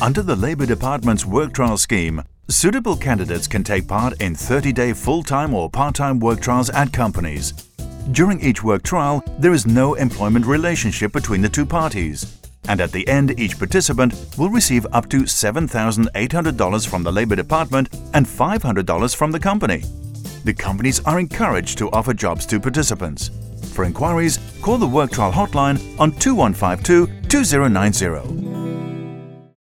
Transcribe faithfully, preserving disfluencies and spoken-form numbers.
Under the Labour Department's work trial scheme, suitable candidates can take part in thirty-day full-time or part-time work trials at companies. During each work trial, there is no employment relationship between the two parties, and at the end, each participant will receive up to seven thousand eight hundred dollars from the Labour Department and five hundred dollars from the company. The companies are encouraged to offer jobs to participants. For inquiries, call the Work Trial Hotline on two one five two, two zero nine zero.